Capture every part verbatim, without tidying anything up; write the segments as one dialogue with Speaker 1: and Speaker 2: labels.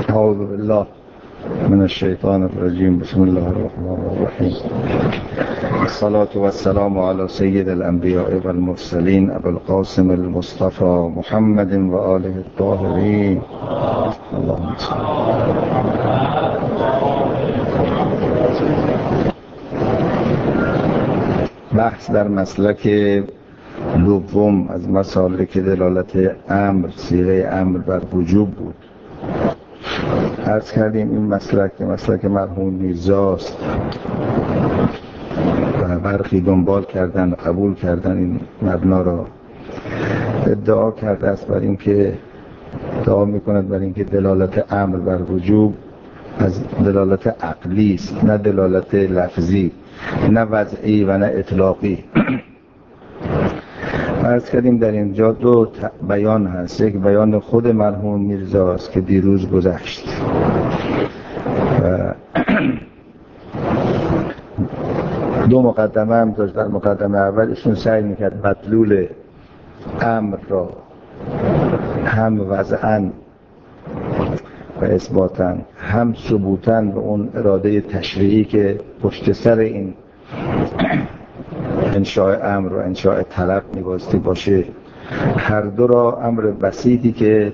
Speaker 1: اعوذ بالله من الشیطان الرجیم. بسم الله الرحمن الرحیم. الصلاة والسلام على سید الانبیاء والمرسلین ابو القاسم المصطفى محمد و آله الطاهرین. اللهم صل. بحث در مسلک دوم از مسالک دلالت امر، صیغه امر بر وجوب بود. عرض کردیم این مسلک مسلک مرحوم میرزاست و برخی دنبال کردن و قبول کردن این مبنا را. ادعا کرده است بر این که ادعا میکند بر این که دلالت امر بر وجوب از دلالت عقلی است، نه دلالت لفظی، نه وضعی و نه اطلاقی. عرض کردیم در اینجا دو بیان هست. یک بیان خود مرحوم میرزاست که دیروز گذشت و دو مقدمه هم داشت. در مقدمه اول ایشون سعی میکرد مدلول امر را هم وضعاً و اثباتاً هم ثبوتاً به اون اراده تشریعی که پشت سر این انشاء امر و انشاء طلب میباستی باشه، هر دو را امر بسیطی که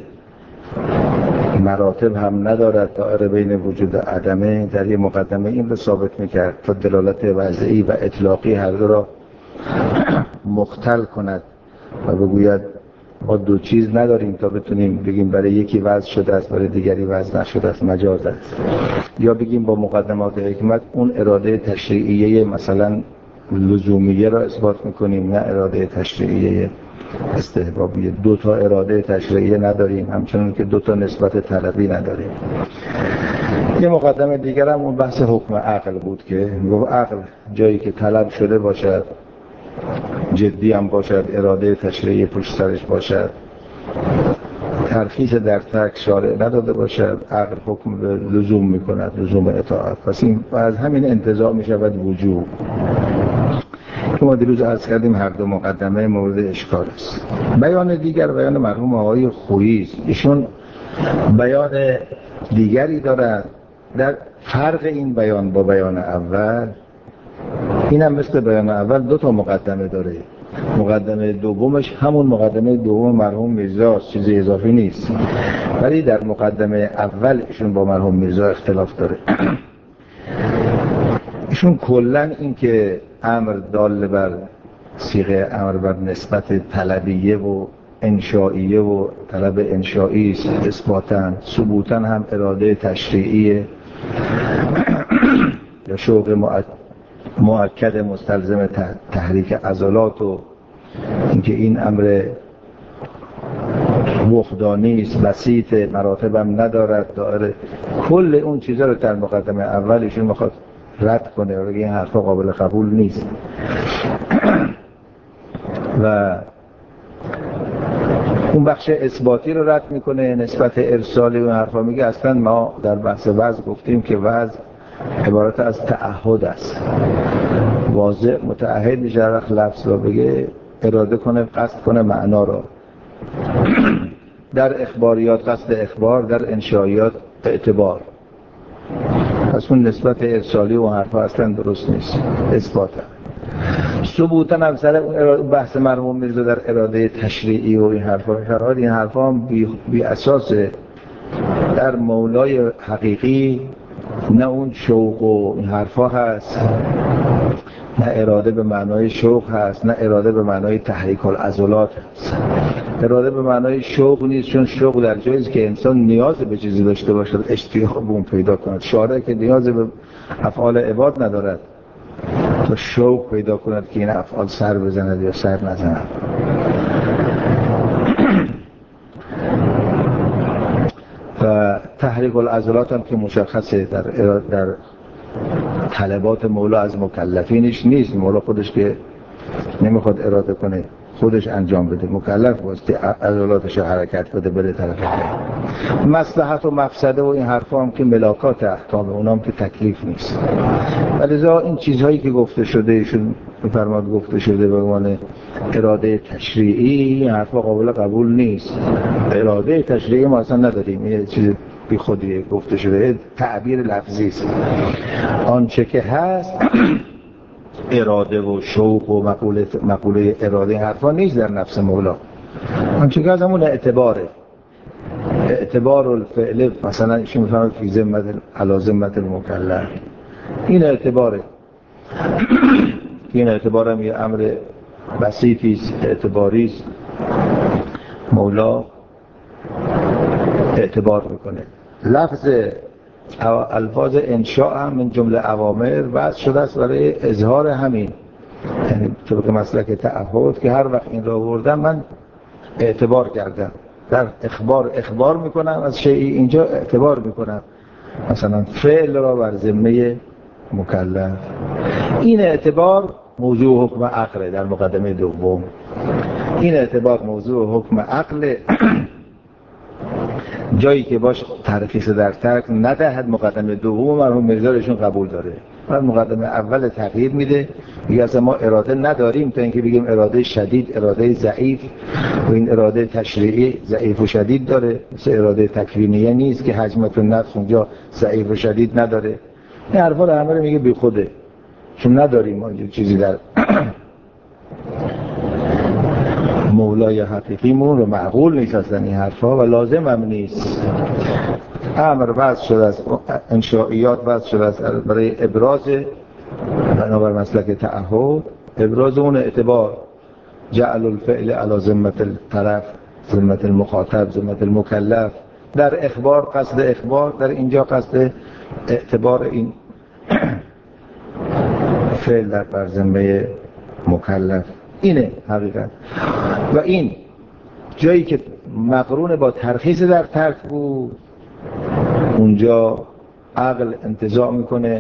Speaker 1: مراتب هم ندارد، دائره بین وجود و عدمه، در یه مقدمه این رو ثابت میکرد تا دلالت وضعی و اطلاقی هر دو را مختل کند و بگوید ما دو چیز نداریم تا بتونیم بگیم برای یکی وضع شده است برای دیگری وضع نشده است، مجاز است. یا بگیم با مقدمات حکمت اون اراده تشریعیه مثلا لزومیه را اثبات میکنیم، نه اراده تشریعیه استحبابیه. دو تا اراده تشریعیه نداریم، همچنان که دو تا نسبت طلبی نداریم. یه مقدمه دیگر هم اون بحث حکم عقل بود که گفت عقل جایی که طلب شده باشد، جدی هم باشد، اراده تشریعی پشت سرش باشد، ترخیص در ترک شارع نداده باشد، عقل حکم به لزوم میکند، لزوم اطاعت. پس این از همین انتزاع میشود وجوب که ما دیروز عرض کردیم هر دو مقدمه مورد اشکال است. بیان دیگر بیان مرحوم آقای خویی است. ایشون بیان دیگری دارد در فرق این بیان با بیان اول. این هم مثل بیان اول دو تا مقدمه داره. مقدمه دومش همون مقدمه دوم مرحوم میرزاست، چیزی اضافی نیست. ولی در مقدمه اول ایشون با مرحوم میرزا اختلاف داره. ایشون کلن این که امر دال بر صیغه امر بر نسبت طلبیه و انشائیه و طلب انشائی است، اثباتاً ثبوتاً هم اراده تشریعیه یا شوق مؤکد مستلزم تحریک عضلات و اینکه این امر وحدانی است، بسیط، مراتب هم ندارد، دائره. کل اون چیزا رو در مقدمه اول ایشون میخواد رد کنه و بگه این حرفا قابل قبول نیست و اون بخش اثباتی رو رد میکنه. نسبت ارسالی و حرفا میگه اصلا ما در بحث وضع گفتیم که وضع عبارت از تعهد است. واضح متعهد میشه وقت لفظ رو بگه اراده کنه، قصد کنه معنا رو. در اخباریات قصد اخبار، در انشائیات اعتبار. پس اون نسبت ارسالی و حرفا اصلا درست نیست، اثباته. ثبوتاً هم سر بحث مرحوم میرزا در اراده تشریعی و این حرفا شرایط این حرفا هم بی, بی اساسه. در مولای حقیقی نه اون شوق و این حرفا هست، نه اراده به معنای شوق هست، نه اراده به معنای تحریک العضلات هست. اراده به معنای شوق نیست، چون شوق در جایی است که انسان نیاز به چیزی داشته باشد، اشتیاق به اون پیدا کند. شارع که نیاز به افعال عباد ندارد تا شوق پیدا کند که این افعال سر بزند یا سر نزند. و تحریک العضلات هم که مشخصه در در طلبات مولا از مکلفینش نیست. مولا خودش که نمیخواد اراده کنه خودش انجام بده، مکلف واسطه عضلاتش حرکت بده بره طرف دیگه. مصلحت و مفسده و این حرفا هم که ملاکات احکام، اونام که تکلیف نیست. ولذا این چیزهایی که گفته شده ایشون میفرماد گفته شده به عنوان اراده تشریعی، این حرفا قابل قبول نیست. اراده تشریعی ما اصلا نداریم، یه چیز بی خودی گفته شده، تعبیر لفظی است. آنچه که هست اراده و شوق و مقوله مقوله اراده حرفا نیست در نفس مولا. آنچه که هست همون اعتباره، اعتبار الفعل، مثلا ایشون میفهمه فی ذمت علی ذمت المکلف، این اعتباره. این اعتبار هم یه امر بسیطی است، اعتباری است. مولا اعتبار میکنه. لفظ الفاظ انشاء هم من جمله اوامر وضع شده است برای اظهار همین، یعنی طبق مسلک تعهد که هر وقت این را آوردم من اعتبار کردم، در اخبار اخبار میکنم از شیئی، اینجا اعتبار میکنم مثلا فعل را بر ذمه مکلف. این اعتبار موضوع حکم عقل در مقدمه دوم. این اعتبار موضوع حکم عقل، جایی که باش ترخیص در ترک ندهد. مقدمه دوم مرحوم مرزایشون قبول داره، بعد مقدمه اول تغییر میده، میگه اصلا ما اراده نداریم تا اینکه بگیم اراده شدید، اراده ضعیف، و این اراده تشریعی ضعیف و شدید داره، مثل اراده تکوینیه نیست که حجمت النفس اونجا ضعیف و شدید نداره. این حرفا رو همه رو میگه بی خوده، چون نداریم ما چیزی در مولای حقیقیمون رو معقول نیست اصلا این حرفا، و لازم هم نیست. امر وضع شده است، انشائیات وضع شده است برای ابراز بنابر مسلک تعهد، ابراز اون اعتبار، جعل الفعل علی ذمت الطرف، ذمت المخاطب، ذمت المکلف. در اخبار قصد اخبار، در اینجا قصد اعتبار این فعل در بر ذمه مکلف. اینه حقیقت. و این جایی که مقرون با ترخیص در ترک بود، اونجا عقل انتزاع میکنه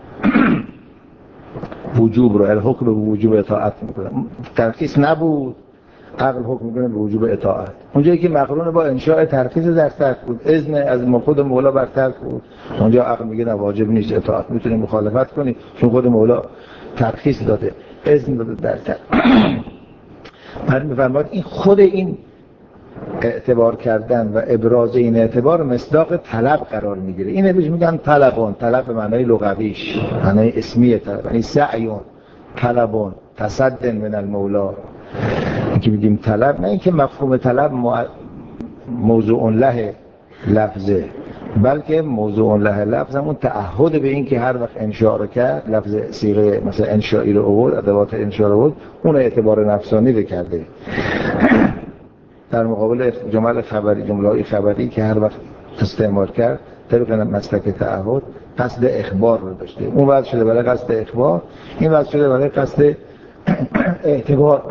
Speaker 1: وجوب رو، الحکم به وجوب اطاعت میکنه. ترخیص نبود، عقل حکم میکنه به وجوب اطاعت. اونجایی که مقرون با انشاء ترخیص در ترک بود، اذن از خود مولا بر ترک بود، اونجا عقل میگه نه واجب نیست اطاعت، میتونی مخالفت کنی چون خود مولا ترخیص داده، اذن داده در ترک. من میفرماید این خود این اعتبار کردن و ابراز این اعتبار مصداق طلب قرار میگیره. اینه بهش میگن طلبون، طلب به معنای لغویش، معنای اسمی طلب، یعنی سعیون، طلبون، تصدن من المولا. اینکه میگیم طلب، نه اینکه مفهوم طلب موضوع له لفظه، بلکه موضوع له لفظ همون تعهد به این که هر وقت انشاء رو کرد، لفظ صیغه مثلا انشائی رو آورد، ادوات انشاء رو آورد، اون اعتبار نفسانی رو کرده. در مقابل جمل خبری، جمله خبری که هر وقت استعمال کرد طبق مسلک تعهد قصد اخبار رو داشته، اون وضع شده برای قصد اخبار، این وضع شده برای قصد اعتبار،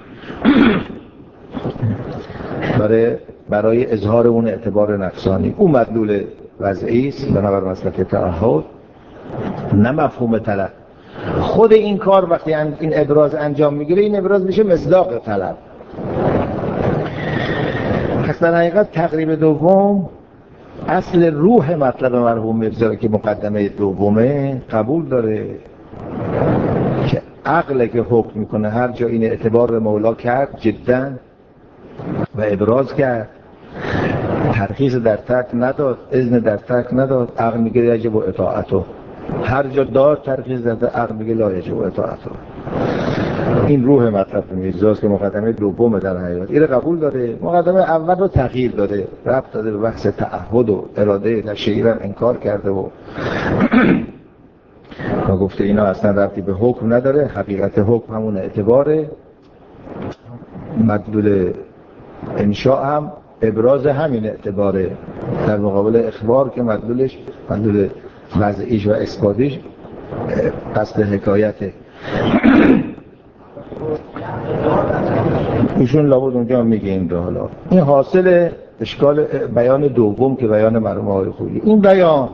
Speaker 1: برای برای اظهار اون اعتبار نفسانی. اون مدلول وضعی است بنابر مسلک تعهد، نه مفهوم طلب. خود این کار وقتی این ابراز انجام میگیره، این ابراز میشه مصداق طلب. پس در حقیقت تقریب دوم اصل روح مطلب مرحوم مرزا که مقدمه دومه قبول داره که عقل که حکم میکنه هر جا این اعتبار به مولا کرد جدا و ابراز کرد، ترخیص در ترک نداد، اذن در ترک نداد، عقل میگه یجب و اطاعتو. هر جا داد ترخیص در ترک، عقل میگه لا یجب و اطاعتو. این روح مطلب میرزاست که مقدمه دوم در حقیقت این قبول داره، مقدمه اول رو تغییر داده، ربط داده به بحث تعهد و اراده تشریعی رو انکار کرده و و گفته اینا اصلا ربطی به حکم نداره، حقیقت حکم همون اعتباره، مدلول انشاء هم ابراز همین اعتباره در مقابل اخبار که مدلولش مدلول وضعیش و اثباتیش قصد حکایته. ایشون لابد اونجا میگه این رو. حالا این حاصل اشکال بیان دوم که بیان مرحوم آقای خویی. این بیان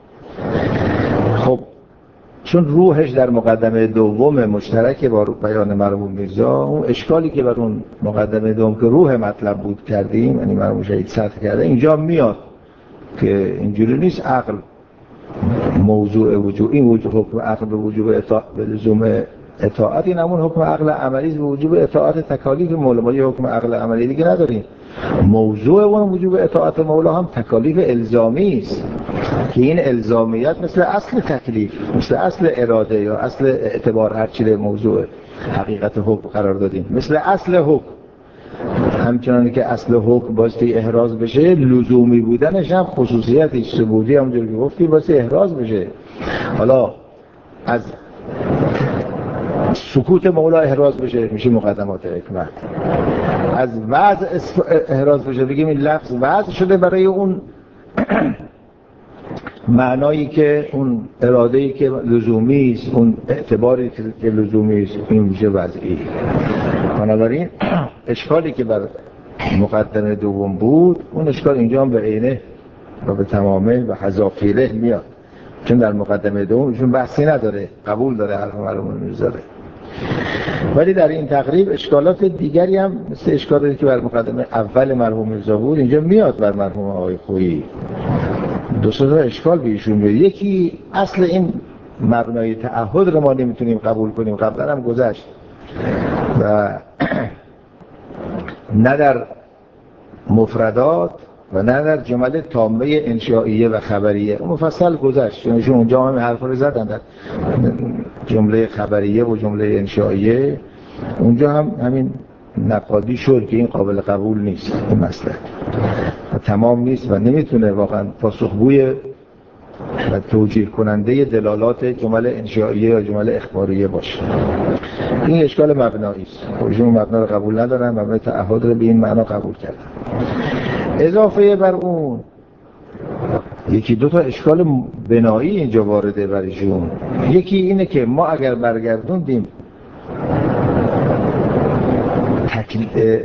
Speaker 1: خب چون روحش در مقدمه دوم مشترک با بیان مرحوم میرزا، اون اشکالی که بر اون مقدمه دوم که روح مطلب بود کردیم، یعنی مرحوم شهید سطح کرده، اینجا میاد که اینجوری نیست عقل موضوع وجوب، این وجوب حکم عقل به وجوب اطاعت به لزوم اطاعت این همون حکم عقل عملی به وجوب اطاعت تکالیف مولا. ما یه حکم عقل عملی دیگه نداریم. موضوع اون وجوب اطاعت مولا هم تکالیف الزامی است که این الزامیت مثل اصل تکلیف، مثل اصل اراده یا اصل اعتبار، هر چیز موضوع حقیقت حکم قرار دادیم، مثل اصل حکم. همچنانی که اصل حکم باستی احراز بشه، لزومی بودنش هم خصوصیتش ثبوتی همونجور که گفتی باستی احراز بشه. حالا از سکوت مولا احراز بشه میشه مقدمات حکمت، از وضع احراز بشه بگیم این لفظ وضع شده برای اون معنایی که اون اراده‌ای که لزومی است، اون اعتباری که لزومی است، این میشه وضعی. بنابراین اشکالی که بر مقدمه دوم بود، اون اشکال اینجا هم به عینه و به تمامه و حذافیره میاد، چون در مقدمه دوم ایشون بحثی نداره، قبول داره، حرف معلومه میذاره. ولی در این تقریب اشکالات دیگری هم مثل اشکالاتی که بر مقدمه اول مرحوم میرزا بود اینجا میاد بر مرحوم آقای خویی. دو سه تا اشکال به ایشون میاد. یکی اصل این مبنای تعهد رو ما نمیتونیم قبول کنیم، قبلا هم گذشت و نه در مفردات و نه در جمله تامه انشائیه و خبریه. مفصل گذشت، چون ایشون اونجا هم حرف رو زدن در جمله خبریه و جمله انشائیه. اونجا هم همین نقادی شد که این قابل قبول نیست، این مسئله تمام نیست و نمیتونه واقعا پاسخگوی و توجیه کننده دلالات جمله انشائیه یا جمله اخباریه باشه. این اشکال مبنایی است. ایشون مبنا رو قبول ندارن، مبنای تعهد رو به این معنا قبول کردن. اضافه بر اون یکی دو تا اشکال بنایی اینجا وارده برایشون. یکی اینه که ما اگر برگردوندیم تکلیف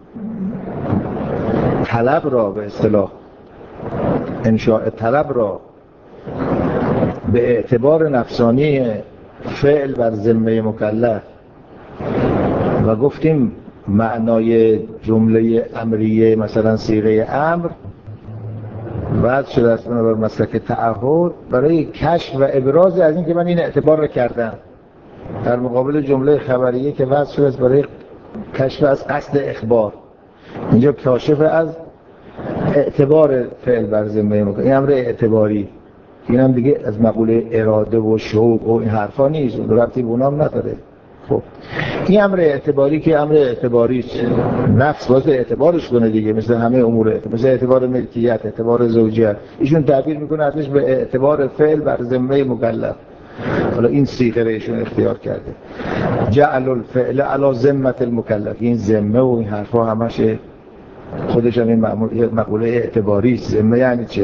Speaker 1: طلب را به اصطلاح انشاء طلب را به اعتبار نفسانی فعل بر ذمه مکلف و گفتیم معنای جمله امریه مثلا صیغه امر وضع شده است بر مسلک تعهد برای کشف و ابراز از این که من این اعتبار رو کردم، در مقابل جمله خبریه که وضع شده است برای کشف از قصد اخبار. اینجا کاشف از اعتبار فعل بر ذمه مکلف، این امر اعتباری، این هم دیگه از مقوله اراده و شوق و این حرفا نیست، ربطی به اونام نداره. خب این امر اعتباری که امر اعتباری است، نفس باید اعتبارش کنه دیگه، مثل همه امور اعتبار، مثل اعتبار ملکیت، اعتبار زوجیت، ایشون تعبیر میکنه ازش به اعتبار فعل بر ذمه مکلف. حالا این صیغه رو ایشون اختیار کرده، جعل الفعل علی ذمه المکلف. این ذمه و این حرفا همش خودش هم این مقوله اعتباری است. ذمه یعنی چه؟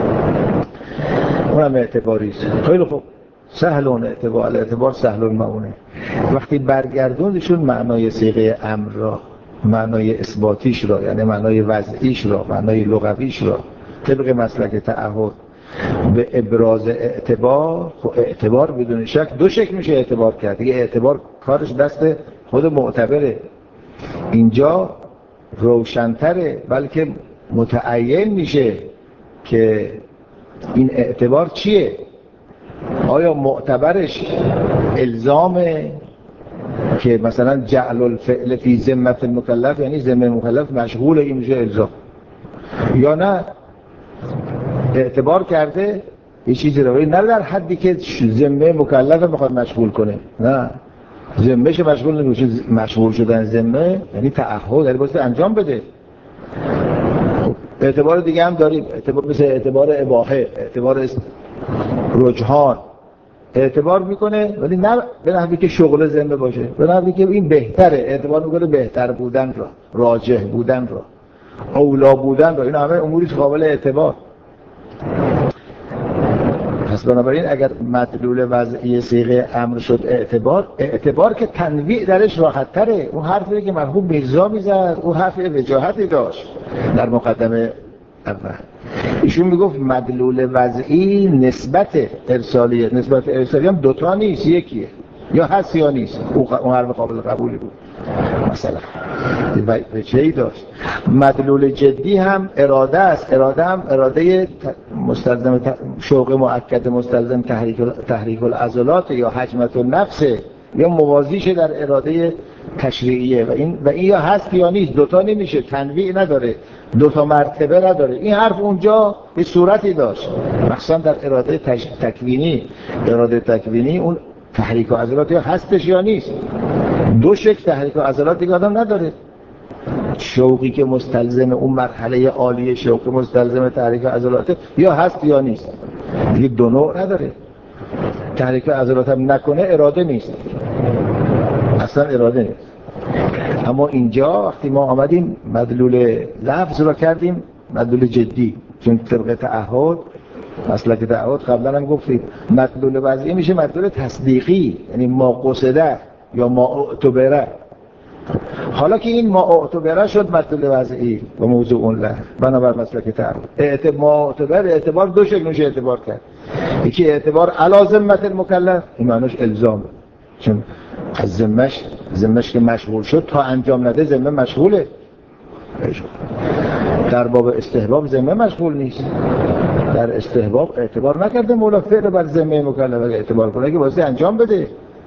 Speaker 1: اونم اعتباری است. خیلی خوب، سهلون اعتبار، اعتبار سهلون معونه. وقتی برگردوندشون معنای صیغه امر را، معنای اثباتیش را، یعنی معنای وضعیش را، معنای لغویش را طبق مسلک تعهد به ابراز اعتبار، خب اعتبار بدون شک دو شکل میشه اعتبار کرد دیگه. اعتبار کارش دست خود معتبره، اینجا روشن‌تره، بلکه متعین میشه که این اعتبار چیه. آیا معتبرش الزامه که مثلا جعل الفعل فی ذمه المکلف، یعنی ذمه مکلف مشغول این میشه الزام، یا نه اعتبار کرده یه چیزی رو نه در حدی که ذمه مکلف بخواد مشغول کنه، نه ذمهش مشغول نمیشه. مشغول شدن ذمه یعنی تعهد، یعنی باید انجام بده. اعتبار دیگه هم داریم، اعتبار مثل اعتبار اباحه، اعتبار رجحان، اعتبار میکنه ولی نه به نحوی که شغل ذمه باشه، به نحوی که این بهتره، اعتبار میکنه بهتر بودن را، راجح بودن را، اولا بودن را. این همه اموری قابل اعتبار. پس بنابراین اگر مدلول وضعی صیغه امر شد اعتبار، اعتبار که تنویع درش راحت تره. اون حرفی که مرحوم میرزا میزد اون حرف وجاهتی داشت در مقدمه اول. ایشون میگفت مدلول وضعی نسبت ارسالیه، نسبت ارسالی هم دوتا نیست، یکیه، یا هست یا نیست. اون حرف قابل قبولی بود. مثلا به چهی داشت مدلول جدی هم اراده است. اراده هم اراده مستلزم شوق مؤکد مستلزم تحریک تحریک العضلات یا حجمت النفس. یا موازیشه در اراده تشریعیه و این و این یا هست یا نیست، دوتا نمیشه، تنویع نداره، دوتا مرتبه نداره. این حرف اونجا به صورتی داشت، مخصوصا در اراده تش... تکوینی اراده تکوینی اون تحریک و عضلات یا هستش یا نیست. دو شکل تحریک و عضلات دیگه آدم نداره. شوقی که مستلزم اون مرحله عالی شوق مستلزم تحریک عضلات یا هست یا نیست، دیگه دو نوع نداره. تحریک عضلات هم نکنه اراده نیست، اصلا اراده نیست. اما اینجا وقتی ما آمدیم مدلول لفظ رو کردیم مدلول جدی، چون طبق تعهد مسلک تعهد قبلا هم گفتیم مدلول وضعی میشه مدلول تصدیقی، یعنی ما قصده یا ما اعتبره. حالا که این ما اعتبره شد مدلول وضعی و موضوع اون لفظ بنابر مسلک تعهد اعتبار اعتبار اعتبار دو شکل میشه اعتبار کرد. یکی اعتبار علی ذمه المکلف، این معنیش الزام، چون از ذمهش ذمهش که مشغول شد تا انجام نده ذمه مشغوله. در باب استحباب ذمه مشغول نیست، در استحباب اعتبار نکرده مولا فعل بر ذمه مکلف اعتبار کنه که واسه انجام بده.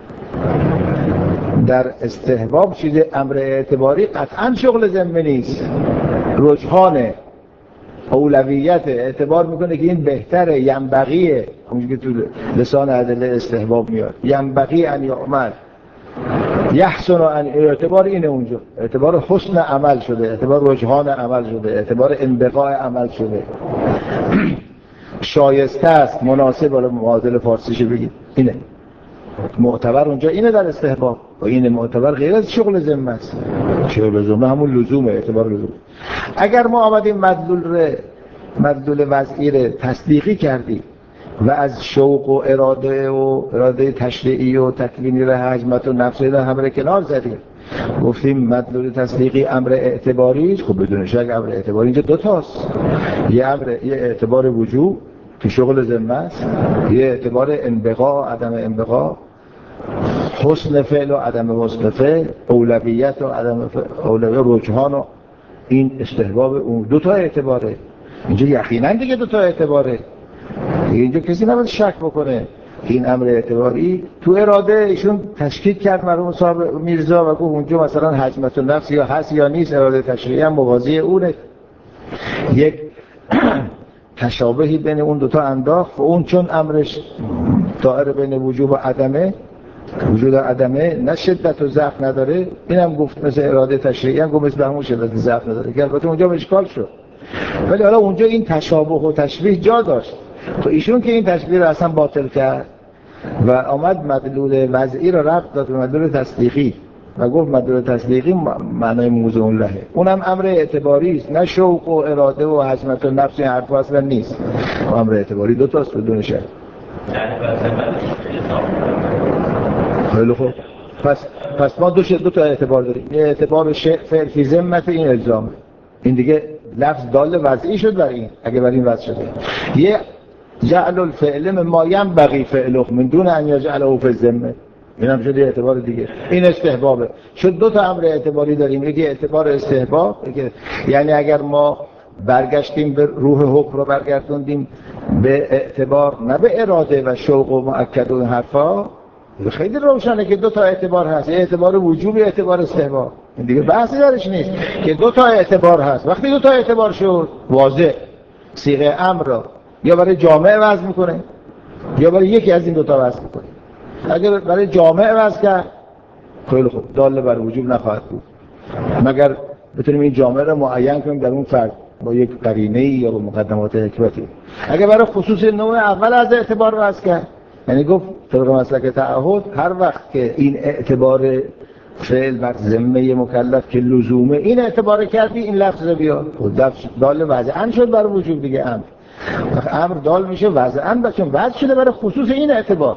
Speaker 1: در استحباب چیز امر اعتباری قطعا شغل ذمه نیست، رجحانه، اولویت، اعتبار میکنه که این بهتره، ینبغیه، اونجوری که تو لسان ادله استحباب میاد، ینبغی ان یعمل، یحسن ان، اعتبار اینه اونجا، اعتبار حسن عمل شده، اعتبار رجحان عمل شده، اعتبار انبغاء عمل شده، شایسته است، مناسب، ولی معادل فارسیش بگید اینه معتبر اونجا اینه در استحباب. و این معتبر غیر از شغل ذمه است، شغل ذمه همون لزومه، اعتبار لزوم. اگر ما آمدیم مدلول ر مدلول وضعی ر تصدیقی کردیم و از شوق و اراده و اراده تشریعی و تکوینی ر حجمت و نفسی ر همه کنار زدیم، گفتیم مدلول تصدیقی امر اعتباری، خب بدون شک امر اعتباری اینجا دو تاست، یه امر یه اعتبار وجوب که شغل ذمه است، یه اعتبار انبغاء عدم انبغاء، حسن فعل و عدم حسن فعل، اولویت و عدم اولویت، رجحان و این استحباب. اون دو تا اعتباره اینجا، یقینا دیگه دو تا اعتباره، اینجا کسی نباید شک بکنه. این امر اعتباری تو اراده ایشون تشکیک کرد مرحوم صاحب میرزا و گفت اونجا مثلا حجمت النفس یا هست یا نیست، اراده تشریعی هم موازی اونه. یک تشابهی بین اون دوتا انداخت و اون چون امرش دائره بین وجوب و عدمه، وجود و عدمه، نه شدت و ضعف نداره، اینم گفت مثل اراده تشریعی هم گفت مثل همون شدت و ضعف نداره که البته اونجا اشکال شد. ولی حالا اونجا این تشابه و تشبیه جا داشت. تو ایشون که این تشبیه رو اصلا باطل کرد و آمد مدلول وضعی رو ربط داد به مدلول تصدیقی و گفت مدلول تصدیقی معنای موضوع لهه، اونم امر اعتباری است، نه شوق و اراده و حجمت و نفس، این حرف اصلا نیست. امر اعتباری دو تاست بدون شک. خیلی خوب، پس پس ما دو دو تا اعتبار داریم، یه اعتبار فعل فی ذمت، این الزام، این دیگه لفظ دال وضعی شد بر این، اگه بر این وضع شده. یه جعل الفعل مما ینبغی فعله من دون ان یجعله فی الذمه، این هم شده اعتبار دیگه، این استحبابه. شد دو تا امر اعتباری داریم، یکی اعتبار استحباب، یعنی اگر ما برگشتیم به روح حکم رو برگردوندیم به اعتبار، نه به اراده و شوق و مؤکد و این حرفا، خیلی روشنه که دو تا اعتبار هست، اعتبار وجوب، اعتبار استحباب، این دیگه بحثی درش نیست که دو تا اعتبار هست. وقتی دو تا اعتبار شد واضح صیغه امر را یا برای جامعه وضع میکنه یا برای یکی از این دو تا وضع میکنه. اگر برای جامعه وضع کرد خیلی خوب، دال بر وجوب نخواهد بود مگر بتونیم این جامعه را معین کنیم در اون فرد با یک قرینه یا با مقدمات حکمتی. اگر برای خصوص نوع اول از اعتبار وضع کرد، یعنی گفت طبق مسلک تعهد هر وقت که این اعتبار فعل بر ذمه مکلف که لزومه این اعتبار کردی، این لفظ بیاد لفظ دال وضعاً شد برای وجوب دیگه. امر امر دال میشه وضعاً، بچون وضع شده برای خصوص این اعتبار.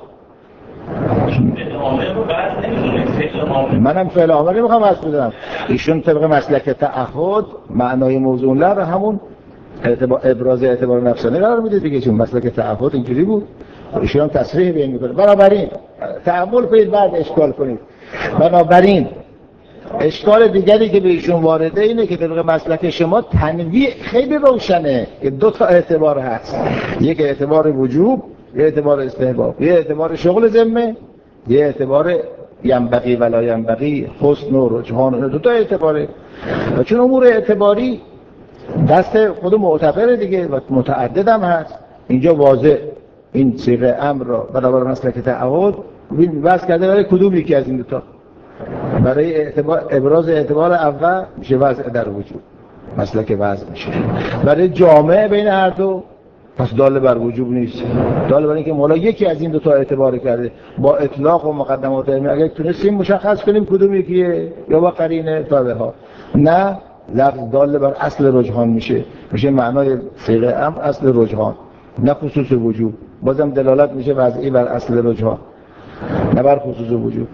Speaker 1: منم فعل آمر نمیخوام وضع بدم، ایشون طبق مسلک تعهد معنای موضوع له همون اعتبار ابراز اعتبار نفسانی قرار میده دیگه، چون مسلک تعهد اینجوری بود. ایشون هم تصریح بیان میکنه. بنابراین تأمل کنید بعد اشکال کنید. بنابراین اشکال دیگری که به ایشون وارده اینه که طبق مسلک شما تنویع خیلی روشنه که دو تا اعتبار هست، یک اعتبار وجوب، یک اعتبار استحباب، یک اعتبار شغل ذمه، یک اعتبار ینبغی ولا ینبغی، حسن و رجحان، دو تا اعتباره. و چون امور اعتباری دست خود معتبره دیگه و متعدد هم هست، اینجا واضح این صیغه امر را برابر مسلک تعهد بس کرده برای کدوم یکی از این دو تا؟ برای اعتبار ابراز اعتبار اول میشه وضع در وجود، مسلک وضع میشه. برای جامع بین هر دو پس دال بر وجوب نیست، دال بر اینکه مولا یکی از این دو تا اعتبار کرده با اطلاق و مقدمات علمی. اگه تونستیم مشخص کنیم کدوم یکیه یا با قرینه تابع ها، نه لفظ دال بر اصل رجحان میشه، میشه معنای صیغه امر اصل رجحان نه خصوص وجوب. بازم دلالت میشه وضعی بر اصل رجحان نه بر خصوص وجوب.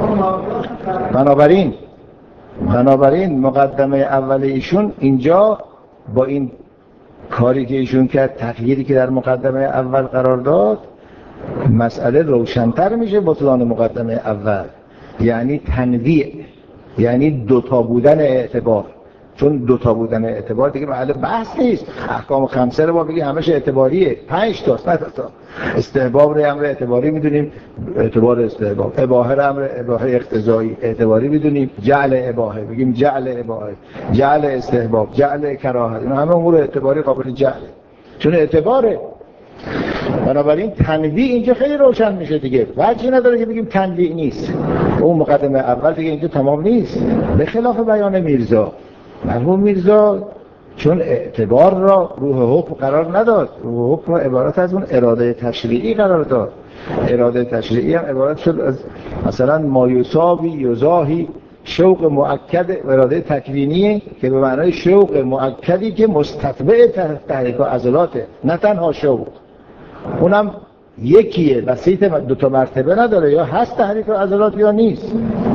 Speaker 1: بنابراین بنابراین مقدمه اول ایشون اینجا با این کاری که ایشون کرد، تغییری که در مقدمه اول قرار داد، مسئله روشن‌تر میشه بطلان مقدمه اول، یعنی تنویع، یعنی دوتا بودن اعتبار. چون دوتا بودن اعتبار دیگه محل بحث نیست. احکام خمسه رو با بگی همش اعتباریه، پنج تاست نه تا. استحباب رو امر اعتباری میدونیم، اعتبار استحباب. اباحه رو امر اباحه اقتضایی اعتباری میدونیم، جعل اباحه بگیم جعل اباحه، جعل استحباب، جعل کراهه، اینا همه امور اعتباری قابل جعل چون اعتباره. بنابراین تنویع اینجا خیلی روشن میشه دیگه، وجهی نداره که بگیم تنویع نیست. اون مقدمه اول دیگه اینجا تمام نیست، به خلاف بیان میرزا. مرحوم میرزا چون اعتبار را روح حکم قرار نداد، روح حکم را عبارت از اون اراده تشریعی قرار داد. اراده تشریعی هم عبارت شد از مثلا مایوساوی یزاهی شوق مؤکد، اراده تکوینیه که به معنای شوق مؤکدی که مستتبع تحریک عضلاته، نه تنها شوق. اونم یکیه، وسیط دو تا مرتبه نداره، یا هست تحریک عضلات یا نیست.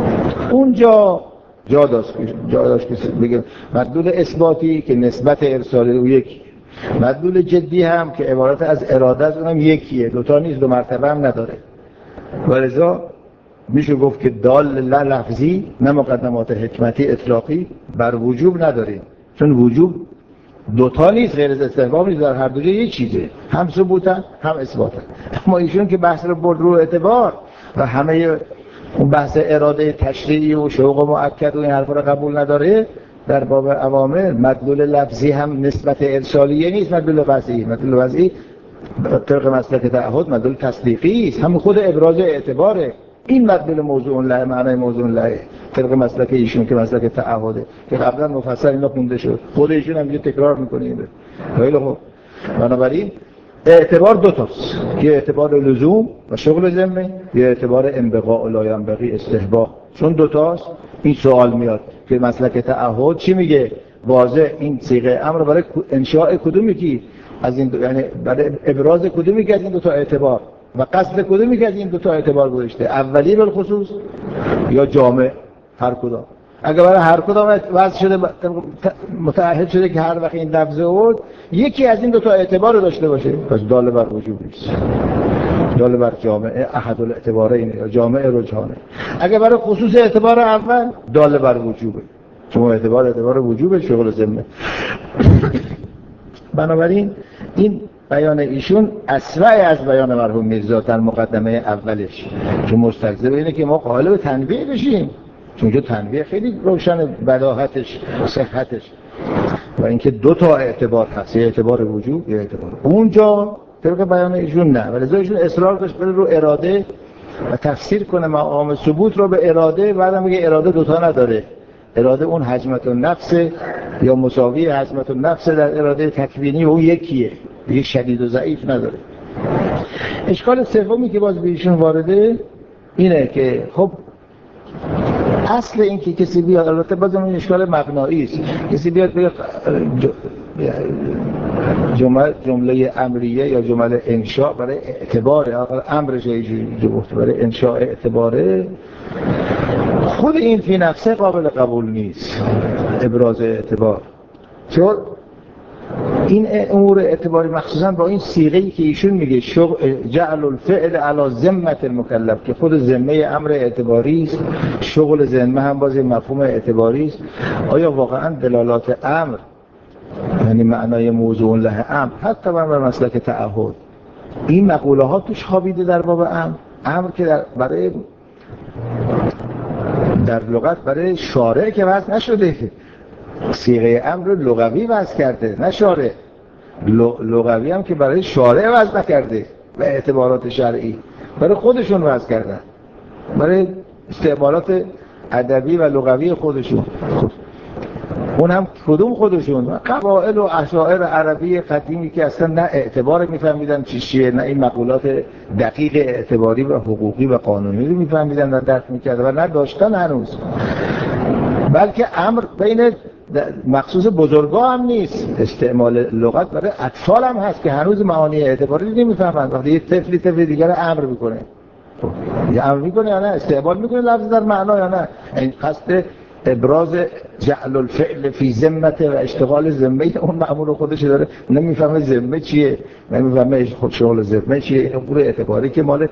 Speaker 1: اونجا جا داشت جا داشت که بگم مدلول اثباتی که نسبت ارسال او یکی، مدلول جدی هم که عبارت از اراده از اونم یکیه، دو تا نیست، دو مرتبه هم نداره. ولذا میشه گفت که دال لفظی نه مقدمات حکمتی اطلاقی بر وجوب نداریم، چون وجوب دوتا نیست، غیر از استحباب نیست، در هر دو جا یک چیزه، هم ثبوتن هم اثباتن. اما ایشون که بحث رو برد رو اعتبار و همه اون بحث اراده تشریعی و شوق مؤکد و این حرفا رو قبول نداره، در باب اوامر مدلول لفظی هم نسبت ارسالیه نیست، مدلول وضعی. مدلول وضعی طبق مسلک تعهد مدلول تصدیقی است، هم خود ابراز اعتباره. این مدلول موضوع له، معنای موضوع له طبق مسلک ایشون که مسلک تعهده که قبلا مفصل اینا خونده شد، خود ایشون هم یه تکرار میکنه اینو. خیلی خوب. بنابراین اعتبار دو تاست، یه اعتبار لزوم و شغل ذمه، یه اعتبار انبغاء و لاینبغی استحباب. چون دو تاست این سوال میاد که مسلک تعهد چی میگه؟ واضح این صیغه امر برای انشاء کدومی که از این دو، یعنی برای ابراز کدومی که از این دو تا اعتبار و قصد کدومی که از این دو تا اعتبار گذاشته، اولی بالخصوص یا جامع هر کدام. اگر برای هر کدام وضع شده متعهد شده که هر وقت این لفظ آورد یکی از این دو تا اعتبار رو داشته باشه، پس دال بر وجوب نیست، دال بر جامع احد الاعتبارین یا جامع رجحانه. اگر برای خصوص اعتبار اول دال بر وجوبه، چون اعتبار اعتبار وجوبه، شغل ذمه. بنابراین این بیان ایشون اسرع از بیان مرحوم میرزا در مقدمه اولش، چون مستلزم اینه که ما قائل به تنویع بشیم، چون که تنویع خیلی روشن بداهتش صحتش و اینکه دو تا اعتبار هست، یه اعتبار وجوب یه اعتبار. اونجا طبق بیان ایشون نه، ولی ایشون اصرار داشت بره رو اراده و تفسیر کنه مقام ثبوت رو به اراده. بعدم میگه اراده دو تا نداره، اراده اون حجمت النفس یا مساوی حجمت النفس در اراده تکوینی و اون یکیه، دیگه شدید و ضعیف نداره. اشکال سومی که باز به ایشون وارده اینه که خب اصل این که کسی بیاد، البته بازم این اشکال مبنایی است، کسی بیاد بگه جمله جمله امریه یا جمله انشاء برای اعتباره، امرش جمله برای انشاء اعتباره، خود این فی نفسه قابل قبول نیست ابراز اعتبار. چون این امور اعتباری مخصوصا با این صیغه‌ای که ایشون میگه جعل الفعل علی ذمه المکلف، که خود ذمه امر اعتباری است، شغل ذمه هم باز مفهوم اعتباری است. آیا واقعا دلالات امر یعنی معنای موضوع له امر حتی بر مسلک تعهد این مقوله ها توش خوابیده در باب امر؟ امر که در برای در لغت برای شارع که وضع نشده، صیغه امر لغوی وضع کرده نه شارع. لغوی هم که برای شارع وضع نکرده به اعتبارات شرعی، برای خودشون وضع کردن، برای استعمالات ادبی و لغوی خودشون. اون هم کدوم خودشون؟ قبائل و اشاعر عربی قدیمی که اصلا نه اعتبار میفهمیدن چی چیه، نه این مقولات دقیق اعتباری و حقوقی و قانونی رو میفهمیدن و درک میکردن و نه داشتن هنوز. بلکه امر بین مخصوص بزرگا هم نیست، استعمال لغت برای اطفال هم هست که هنوز معانی اعتباری نمیفهمند. وقتی یه طفلی طفل دیگر امر میکنه، یه امر میکنه یا نه، استعمال میکنه لفظ در معنا یا نه، این قصد ابراز جعل الفعل فی ذمت و اشتغال ذمه اون مأمور خودش داره، نمیفهمه ذمه چیه، نمیفهمه خود شغل ذمه چیه. این امور اعتباری که مال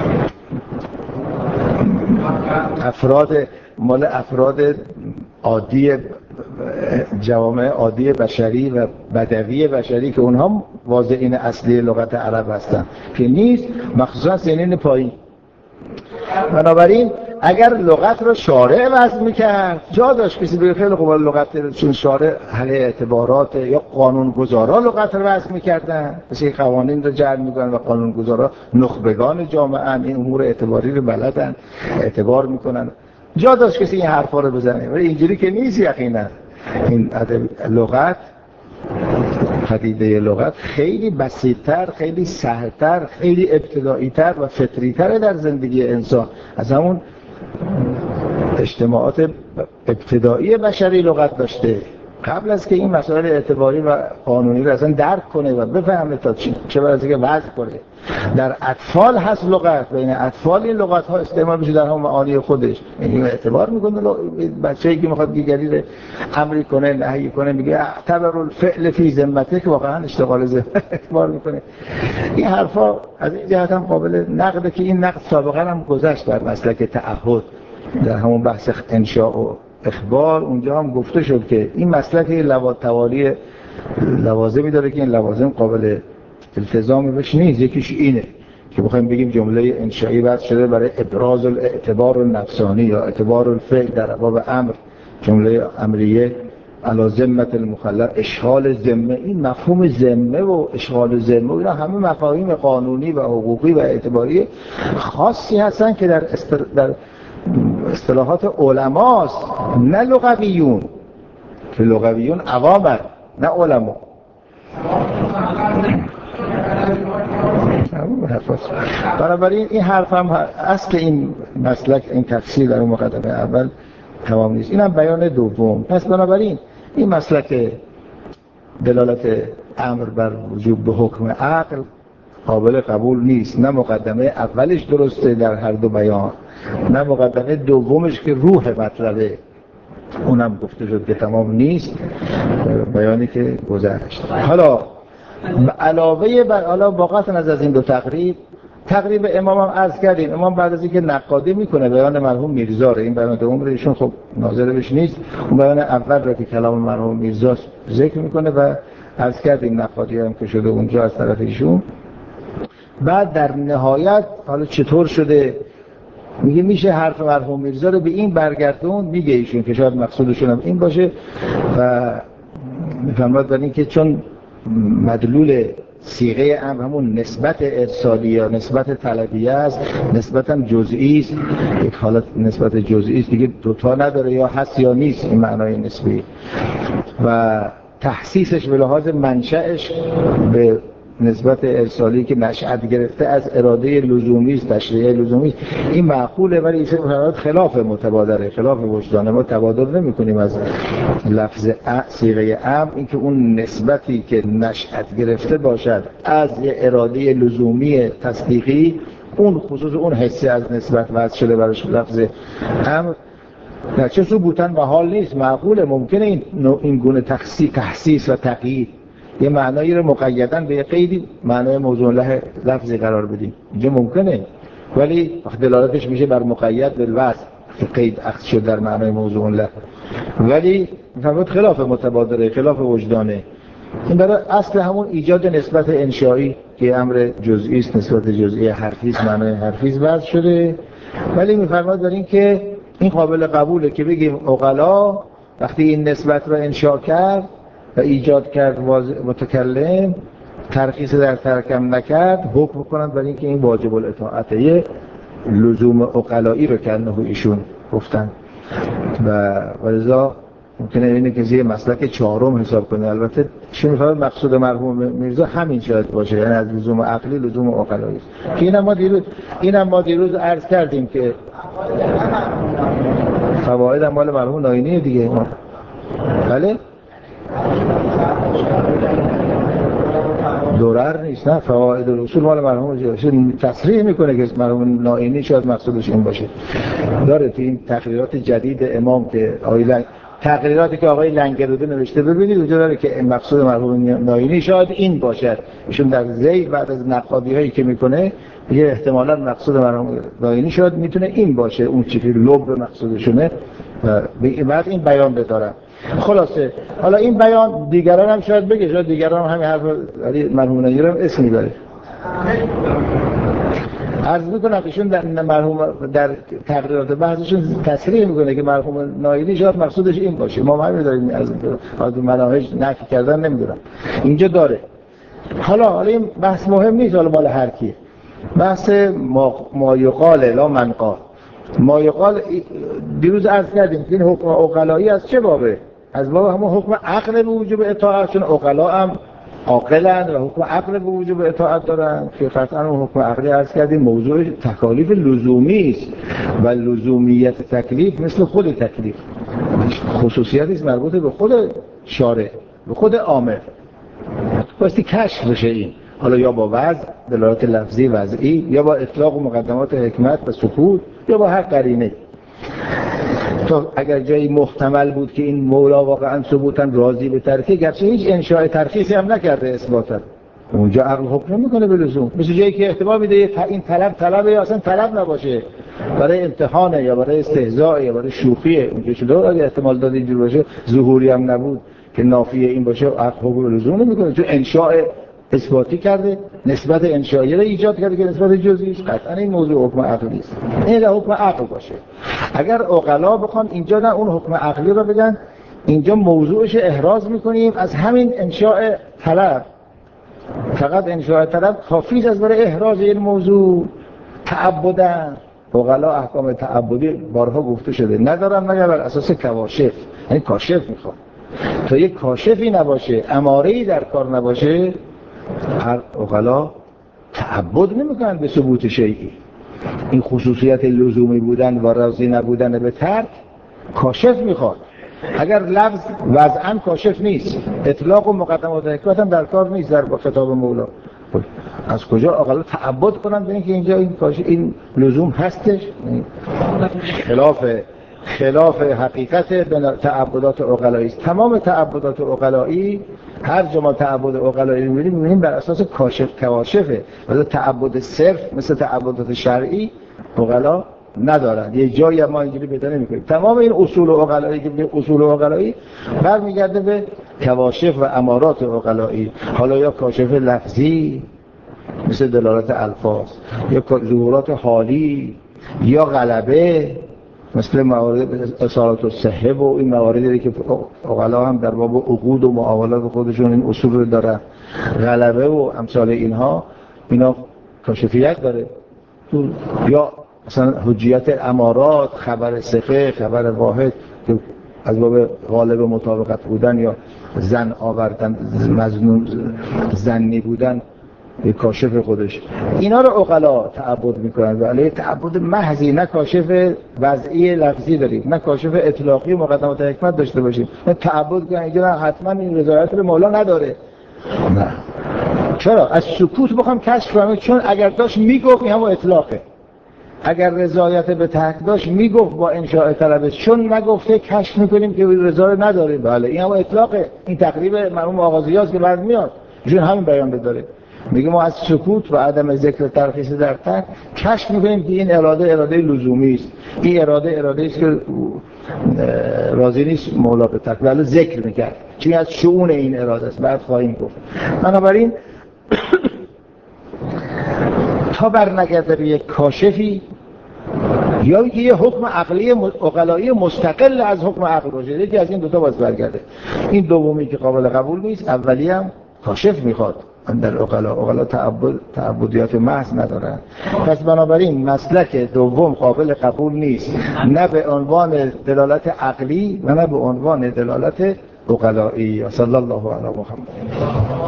Speaker 1: افراد مال افراد عادی جوامع عادی بشری و بدوی بشری که اونها واضعین اصلی لغت عرب هستن که نیست، مخصوصا سنین پایین. بنابراین اگر لغت رو شارع وضع میکرد جا داشت کسی بگه خیلی خوب لغت، چون شارع اهل اعتبارات یا قانونگذارا لغت رو وضع میکردن، مثل قوانین رو جعل میکنن و قانونگذارا نخبگان جامعه این امور اعتباری رو بلدن، اعتبار میکنن، جا داشت کسی این حرفا رو بزنه. ولی اینجوری که نیست یقینا. این لغت، پدیده لغت خیلی بسیط‌تر، خیلی سهل‌تر، خیلی ابتدایی‌تر و فطری‌تر در زندگی انسان از همون اجتماعات ابتدایی بشری لغت داشته. قبل از که این مسائل اعتباری و قانونی رو اصلا درک کنه و بفهمه تا چه برسه که وضع کنه. در اطفال هست لغت، بین اطفال این لغت ها استعمال میشه در هم معانی خودش. این اعتبار میکنه بچه‌ای که میخواد دیگری رو امری کنه نهی کنه میگه اعتبر الفعل فی ذمته، که واقعا اشتغال ذمه اعتبار میکنه. این حرفا از این جهت هم قابل نقده که این نقد سابقا هم گذشت در مسلک تعهد، در همون بحث انشاء و اخبار اونجا هم گفته شد که این مسلک لوا توالی لوازمی داره که این لوازم قابل التزام بهش نیست. یکیش اینه که بخوایم بگیم جمله انشایی وضع شده برای ابراز الاعتبار النفسانی یا اعتبار الفعل در باب امر، جمله امریه علی ذمه المخلف، اشغال ذمه. این مفهوم ذمه و اشغال ذمه اینا همه مفاهیم قانونی و حقوقی و اعتباری خاصی هستن که در استر... در اصطلاحات علماست، نه لغویون، که لغویون عوامن نه علما. بنابراین این حرف هم اصل این مسلک، این تفسیر در اون مقدمه اول تمام نیست. این هم بیان دوم. پس بنابراین این مسلک دلالت امر بر وجوب به حکم عقل قابل قبول نیست. نه مقدمه اولش درسته در هر دو بیان، نه مقدمه دومش که روح مطلبه اونم گفته شد که تمام نیست، بیانی که گذشت. حالا علاوه بر حالا باقات از این دو تقریب تقریب امام هم عرض کردیم. امام بعد از اینکه نقادی میکنه بیان مرحوم میرزا رو، این بیان دوم رو ایشون خب ناظر بهش نیست، اون بیان اول رو که کلام مرحوم میرزا ذکر میکنه و عرض کردیم نقادی هم که شده اونجا از طرف ایشون. بعد در نهایت حالا چطور شده میگه میشه حرف مرحوم میرزا رو به این برگردون، میگه ایشون که شاید مقصودشون هم این باشه و میفرماد بر این که چون مدلول صیغه امر همون نسبت ارسالی یا نسبت طلبیه است، نسبتا جزئی است، یک حالت نسبت جزئی است دیگه، دوتا نداره، یا هست یا نیست این معنای نسبی، و تخصیصش به لحاظ منشأش به نسبت ارسالی که نشأت گرفته از اراده لزومی است، تشریع لزومی است، این معقوله. ولی این فرمود خلاف متبادره، خلاف وجدانه. ما تبادر نمی کنیم از لفظ صیغه امر، این که اون نسبتی که نشأت گرفته باشد از یه اراده لزومی تصدیقی، اون خصوص اون حسی از نسبت وضع شده برش لفظ امر، در چه ثبوتاً محال نیست، معقوله، ممکنه این این گونه تخصیص تخصیص و تقیید یه معنایی رو مقیدن به قیدی معنای موضوع له لفظی قرار بدیم، اینجا ممکنه، ولی دلالتش میشه بر مقید بالوصف، قید اخذ شد در معنای موضوع له، ولی میفهمید خلاف متبادره، خلاف وجدانه. این برای اصل همون ایجاد نسبت انشایی که امر جزئی است، نسبت جزئی حرفی است، معنای حرفی است وضع شده. ولی میفرماد بر این که این قابل قبوله که بگیم عقلا وقتی این نسبت رو انشا کرد و ایجاد کرد متکلم، ترخیص در ترکم نکرد، حکم کنند برای اینکه این واجب الاطاعته. یه لزوم عقلایی رو که انه ایشون گفتن و ولذا ممکنه اینه که زیر مسلک چهارم حساب کنه. البته چون می‌فهمه مقصود مرحوم میرزا همین شاید باشه، یعنی از لزوم عقلی لزوم عقلایی است که اینم ما دیروز اینم ما دیروز عرض کردیم که فواید مال مرحوم ناینی دیگه. بله دورر نیست، نه فواید الاصول مال مرحوم جوشی تصریح میکنه که مرحوم ناینی شاید مقصودش این باشه. داره تو این تقریرات جدید امام که آقای لنگ... تقریراتی که آقای لنگرودی نوشته ببینید اونجا داره که مقصود مرحوم ناینی شاید این باشد. ایشون در ذیل بعد از نقابی هایی که میکنه یه احتمالاً مقصود مرحوم ناینی شاید میتونه این باشه، اون چیزی لب مقصودشونه و بعد این بیان بدارن. خلاصه حالا این بیان دیگران هم شاید بگه، شاید دیگران هم همین حرف ولی مرحوم ناینی هم اسم میبره. عرض میکنم ایشون در مرحوم در تقریرات بحثشون تصریح میکنه که مرحوم ناینی شاید مقصودش این باشه. ما همین داریم از از مناهج نفی کردن نمیدونم اینجا داره. حالا حالا این بحث مهم نیست، حالا مال هر کی. بحث ما ما یقال لا من قال. ما یقال دیروز عرض کردیم این حکم عقلایی از چه بابه؟ از باب همون حکم عقل به وجوب اطاعت، چون عقلا هم عاقلند و حکم عقل به وجوب اطاعت دارن که قطعا اون حکم عقلی عرض کردیم موضوع تکالیف لزومی است و لزومیت تکلیف مثل خود تکلیف خصوصیتی است مربوط به خود شارع به خود عامل، باستی کشف بشه این، حالا یا با وضع دلالت لفظی وضعی یا با اطلاق و مقدمات حکمت و سکوت یا با هر قرینه. تو اگر جایی محتمل بود که این مولا واقعا ثبوتا راضی به ترکه، گرچه هیچ انشاء ترخیصی هم نکرده اثباتا، اونجا عقل حکم میکنه به لزوم. مثل جایی که احتمال میده این طلب طلبه یا اصلا طلب نباشه، برای امتحانه یا برای استهزاء یا برای شوخیه، اونجا شده اگه احتمال داده اینجور باشه ظهوری هم نبود که نافیه این باشه، عقل حکم به لزوم نمیکنه چون انشاء اثباتی کرده، نسبت انشایی را ایجاد کرده که نسبت جزئی است. قطعا این موضوع حکم عقلی است، این حکم عقل باشه. اگر عقلا بخوان اینجا نه اون حکم عقلی را بگن، اینجا موضوعش احراز میکنیم از همین انشاء طلب، فقط انشاء طلب کافی است برای احراز این موضوع. تعبدن عقلا احکام تعبدی بارها گفته شده ندارن مگر بر اساس کواشف، یعنی کاشف میخواد. تا یک کاشفی نباشه، اماره‌ای در کار نباشه، هر عقلا تعبد نمیکنن به ثبوت شیئی. این خصوصیت لزومی بودن و راضی نبودن به ترک کاشف میخواد. اگر لفظ وضعاً کاشف نیست، اطلاق و مقدمات حکمت هم در کار نیست در خطاب مولا، از کجا عقلا تعبد کنن به اینکه اینجا این کاشف این لزوم هستش؟ خلاف خلاف حقیقت تعبدات عقلایی است. تمام تعبدات عقلایی، هر جا ما تعبد عقلایی رو می‌بینیم می‌بینیم بر اساس کاشف کواشفه. مثلا تعبد صرف مثل تعبدات شرعی عقلا ندارن، یه جایی ما اینجوری پیدا نمی‌کنیم. تمام این اصول عقلایی که به اصول عقلایی برمیگرده به کواشف و امارات عقلایی، حالا یا کاشف لفظی مثل دلالت الفاظ، یا ظهورات حالی، یا غلبه مثل موارد اصالات الصحه و این مواردی که عقلا هم در باب عقود و معاملات خودشون این اصول رو دارن. غلبه و امثال اینها اینا کاشفیت داره. یا مثلا حجیت امارات، خبر ثقه، خبر واحد که از باب غالب مطابقت بودن یا زن آوردن، مظنون زنی بودن، یک کاشف خودش. اینا رو عقلا تعبد میکنن و علیه تعبد محضی، نه کاشف وضعی لفظی داریم نه کاشف اطلاقی مقدمات حکمت داشته باشیم. نه تعبد که اینجا حتما این رضایت رو مولا نداره. نه چرا؟ از سکوت بخوام کشف کنم، چون اگر داشت میگفت این همون اطلاقه، اگر رضایت به ترک داشت میگفت با انشاء طلبه، چون نگفته کشف میکنیم که رضایت نداره. بله این همون اطلاقه. این تقریب مرحوم آغازیاست که بعد میاد ایشون همین بیان بداره، میگه ما از سکوت و عدم ذکر ترخیص در ترک کشف میکنیم که این اراده اراده لزومی است، این اراده اراده است که راضی نیست مولا به ترک، ولی ذکر میکرد چون از شؤون این اراده است، بعد خواهیم گفت. بنابراین تا بر نگرده به یک کاشفی یا اینکه یه حکم عقلی عقلایی مستقل از حکم عقل باشه. یکی از این دو تا باز برگرده. این دومی که قابل قبول نیست، اولی هم کاشف میخواد. در عقلا عقلا تعبد تعبدیات محض ندارن. پس بنابراین مسلک دوم قابل قبول نیست، نه به عنوان دلالت عقلی و نه به عنوان دلالت عقلایی. صلی الله علی محمد.